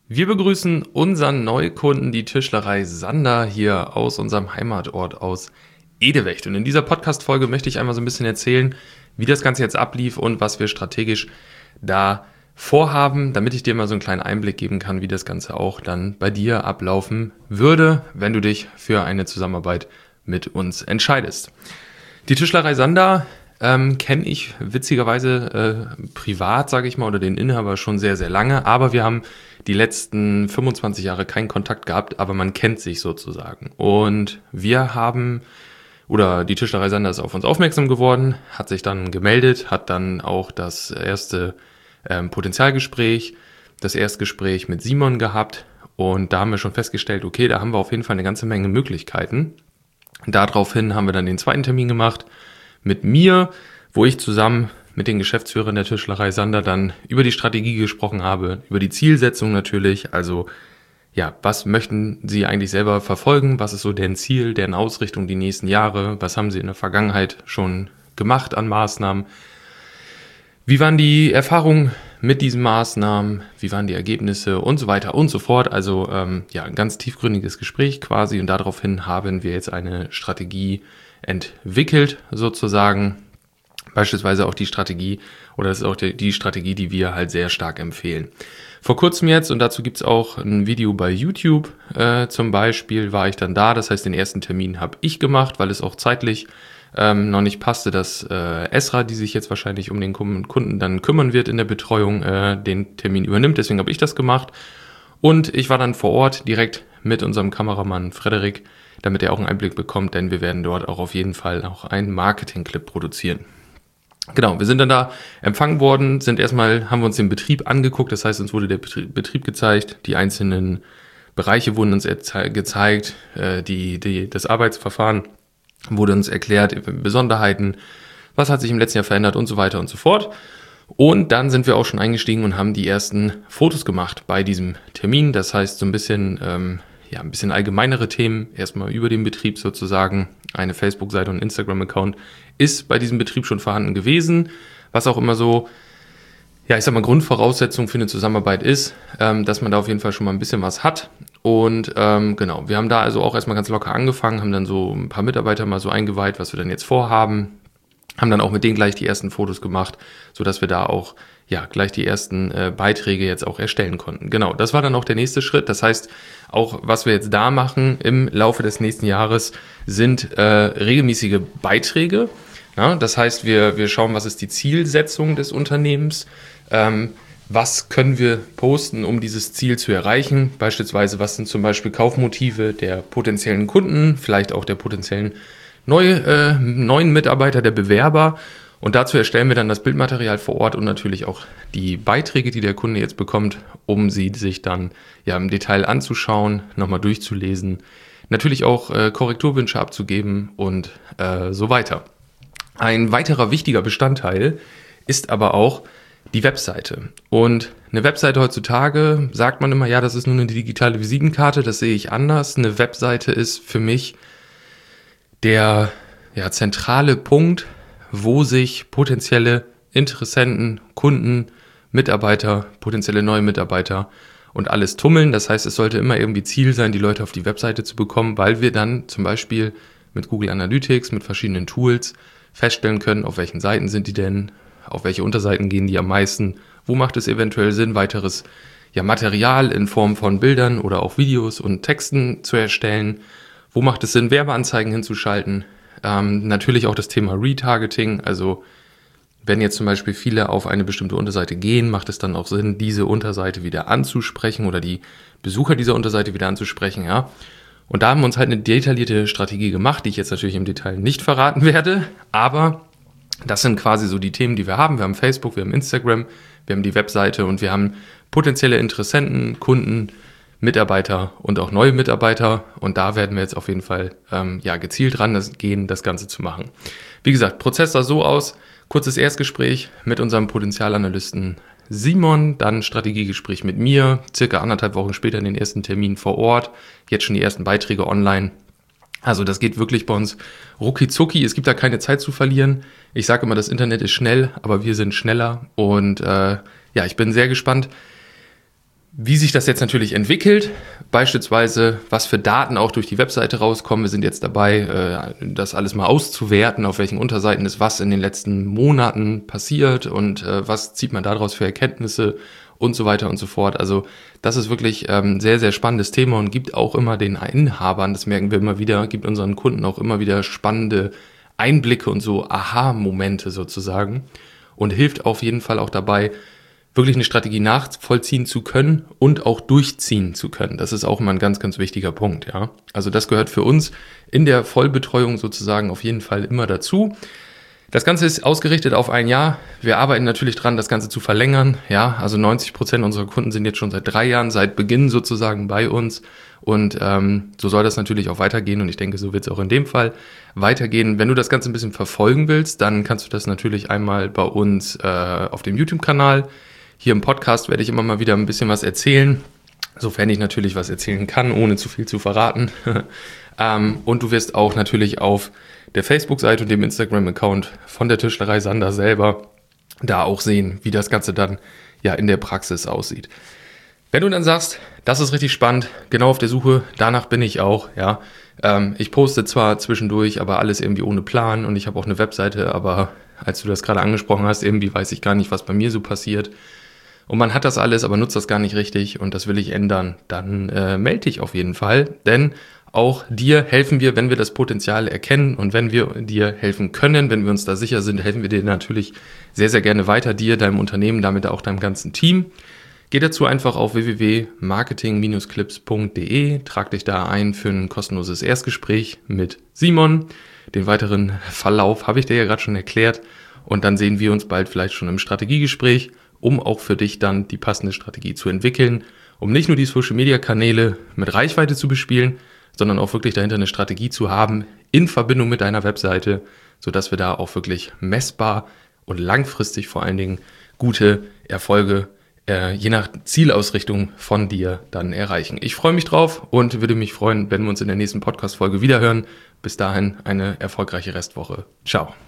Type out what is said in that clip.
Wir begrüßen unseren Neukunden, die Tischlerei Sander, hier aus unserem Heimatort aus Edewecht. Und in dieser Podcast-Folge möchte ich einmal so ein bisschen erzählen, wie das Ganze jetzt ablief und was wir strategisch da vorhaben, damit ich dir mal so einen kleinen Einblick geben kann, wie das Ganze auch dann bei dir ablaufen würde, wenn du dich für eine Zusammenarbeit mit uns entscheidest. Die Tischlerei Sander kenne ich witzigerweise privat, sage ich mal, oder den Inhaber schon sehr, sehr lange. Aber wir haben die letzten 25 Jahre keinen Kontakt gehabt, aber man kennt sich sozusagen. Und wir haben, oder die Tischlerei Sander ist auf uns aufmerksam geworden, hat sich dann gemeldet, hat dann auch das erste Potenzialgespräch, das Erstgespräch mit Simon gehabt. Und da haben wir schon festgestellt, okay, da haben wir auf jeden Fall eine ganze Menge Möglichkeiten. Daraufhin haben wir dann den zweiten Termin gemacht mit mir, wo ich zusammen mit den Geschäftsführern der Tischlerei Sander dann über die Strategie gesprochen habe, über die Zielsetzung natürlich, also ja, was möchten Sie eigentlich selber verfolgen, was ist so deren Ziel, deren Ausrichtung die nächsten Jahre, was haben Sie in der Vergangenheit schon gemacht an Maßnahmen, wie waren die Erfahrungen mit diesen Maßnahmen, wie waren die Ergebnisse und so weiter und so fort, also ja, ein ganz tiefgründiges Gespräch quasi und daraufhin haben wir jetzt eine Strategie entwickelt sozusagen, beispielsweise auch die Strategie, oder das ist auch die Strategie, die wir halt sehr stark empfehlen. Vor kurzem jetzt, und dazu gibt's auch ein Video bei YouTube zum Beispiel, war ich dann da, das heißt den ersten Termin habe ich gemacht, weil es auch zeitlich noch nicht passte, dass Esra, die sich jetzt wahrscheinlich um den Kunden dann kümmern wird in der Betreuung, den Termin übernimmt, deswegen habe ich das gemacht. Und ich war dann vor Ort direkt mit unserem Kameramann Frederik, damit er auch einen Einblick bekommt, denn wir werden dort auch auf jeden Fall auch einen Marketing-Clip produzieren. Genau, wir sind dann da empfangen worden, haben wir uns den Betrieb angeguckt, das heißt, uns wurde der Betrieb gezeigt, die einzelnen Bereiche wurden uns gezeigt, das Arbeitsverfahren wurde uns erklärt, Besonderheiten, was hat sich im letzten Jahr verändert und so weiter und so fort. Und dann sind wir auch schon eingestiegen und haben die ersten Fotos gemacht bei diesem Termin, das heißt so ein bisschen ein bisschen allgemeinere Themen, erstmal über den Betrieb sozusagen. Eine Facebook-Seite und Instagram-Account ist bei diesem Betrieb schon vorhanden gewesen, was auch immer so, ja, ich sag mal, Grundvoraussetzung für eine Zusammenarbeit ist, dass man da auf jeden Fall schon mal ein bisschen was hat. Und genau, wir haben da also auch erstmal ganz locker angefangen, haben dann so ein paar Mitarbeiter mal so eingeweiht, was wir dann jetzt vorhaben, haben dann auch mit denen gleich die ersten Fotos gemacht, sodass wir da auch gleich die ersten Beiträge jetzt auch erstellen konnten. Genau, das war dann auch der nächste Schritt. Das heißt, auch was wir jetzt da machen im Laufe des nächsten Jahres sind regelmäßige Beiträge. Ja, das heißt, wir schauen, was ist die Zielsetzung des Unternehmens, was können wir posten, um dieses Ziel zu erreichen. Beispielsweise, was sind zum Beispiel Kaufmotive der potenziellen Kunden, vielleicht auch der potenziellen neuen Mitarbeiter, der Bewerber. Und dazu erstellen wir dann das Bildmaterial vor Ort und natürlich auch die Beiträge, die der Kunde jetzt bekommt, um sie sich dann im Detail anzuschauen, nochmal durchzulesen, natürlich auch Korrekturwünsche abzugeben und so weiter. Ein weiterer wichtiger Bestandteil ist aber auch die Webseite. Und eine Webseite heutzutage, sagt man immer, ja, das ist nur eine digitale Visitenkarte, das sehe ich anders. Eine Webseite ist für mich der zentrale Punkt, wo sich potenzielle Interessenten, Kunden, Mitarbeiter, potenzielle neue Mitarbeiter und alles tummeln. Das heißt, es sollte immer irgendwie Ziel sein, die Leute auf die Webseite zu bekommen, weil wir dann zum Beispiel mit Google Analytics, mit verschiedenen Tools feststellen können, auf welchen Seiten sind die denn, auf welche Unterseiten gehen die am meisten, wo macht es eventuell Sinn, weiteres Material in Form von Bildern oder auch Videos und Texten zu erstellen, wo macht es Sinn, Werbeanzeigen hinzuschalten. Natürlich auch das Thema Retargeting, also wenn jetzt zum Beispiel viele auf eine bestimmte Unterseite gehen, macht es dann auch Sinn, diese Unterseite wieder anzusprechen oder die Besucher dieser Unterseite wieder anzusprechen, ja. Und da haben wir uns halt eine detaillierte Strategie gemacht, die ich jetzt natürlich im Detail nicht verraten werde, aber das sind quasi so die Themen, die wir haben. Wir haben Facebook, wir haben Instagram, wir haben die Webseite und wir haben potenzielle Interessenten, Kunden, Mitarbeiter und auch neue Mitarbeiter und da werden wir jetzt auf jeden Fall gezielt dran gehen, das Ganze zu machen. Wie gesagt, Prozess sah so aus, kurzes Erstgespräch mit unserem Potenzialanalysten Simon, dann Strategiegespräch mit mir, circa 1,5 Wochen später den ersten Termin vor Ort, jetzt schon die ersten Beiträge online. Also das geht wirklich bei uns rucki zucki, es gibt da keine Zeit zu verlieren. Ich sage immer, das Internet ist schnell, aber wir sind schneller und ich bin sehr gespannt, Wie sich das jetzt natürlich entwickelt, beispielsweise was für Daten auch durch die Webseite rauskommen. Wir sind jetzt dabei, das alles mal auszuwerten, auf welchen Unterseiten ist was in den letzten Monaten passiert und was zieht man daraus für Erkenntnisse und so weiter und so fort. Also das ist wirklich ein sehr, sehr spannendes Thema und gibt auch immer den Inhabern, das merken wir immer wieder, gibt unseren Kunden auch immer wieder spannende Einblicke und so Aha-Momente sozusagen und hilft auf jeden Fall auch dabei, wirklich eine Strategie nachvollziehen zu können und auch durchziehen zu können. Das ist auch immer ein ganz, ganz wichtiger Punkt, ja. Also das gehört für uns in der Vollbetreuung sozusagen auf jeden Fall immer dazu. Das Ganze ist ausgerichtet auf ein Jahr. Wir arbeiten natürlich dran, das Ganze zu verlängern, ja. Also 90% unserer Kunden sind jetzt schon seit 3 Jahren, seit Beginn sozusagen bei uns. Und so soll das natürlich auch weitergehen und ich denke, so wird es auch in dem Fall weitergehen. Wenn du das Ganze ein bisschen verfolgen willst, dann kannst du das natürlich einmal bei uns auf dem YouTube-Kanal. Hier im Podcast werde ich immer mal wieder ein bisschen was erzählen, sofern ich natürlich was erzählen kann, ohne zu viel zu verraten. Und du wirst auch natürlich auf der Facebook-Seite und dem Instagram-Account von der Tischlerei Sander selber da auch sehen, wie das Ganze dann ja in der Praxis aussieht. Wenn du dann sagst, das ist richtig spannend, genau auf der Suche, danach bin ich auch, ja. Ich poste zwar zwischendurch, aber alles irgendwie ohne Plan und ich habe auch eine Webseite, aber als du das gerade angesprochen hast, irgendwie weiß ich gar nicht, was bei mir so passiert. Und man hat das alles, aber nutzt das gar nicht richtig und das will ich ändern, dann melde dich auf jeden Fall, denn auch dir helfen wir, wenn wir das Potenzial erkennen und wenn wir dir helfen können, wenn wir uns da sicher sind, helfen wir dir natürlich sehr, sehr gerne weiter, dir, deinem Unternehmen, damit auch deinem ganzen Team. Geh dazu einfach auf www.marketing-clips.de, trag dich da ein für ein kostenloses Erstgespräch mit Simon. Den weiteren Verlauf habe ich dir ja gerade schon erklärt und dann sehen wir uns bald vielleicht schon im Strategiegespräch, um auch für dich dann die passende Strategie zu entwickeln, um nicht nur die Social-Media-Kanäle mit Reichweite zu bespielen, sondern auch wirklich dahinter eine Strategie zu haben in Verbindung mit deiner Webseite, sodass wir da auch wirklich messbar und langfristig vor allen Dingen gute Erfolge je nach Zielausrichtung von dir dann erreichen. Ich freue mich drauf und würde mich freuen, wenn wir uns in der nächsten Podcast-Folge wiederhören. Bis dahin eine erfolgreiche Restwoche. Ciao.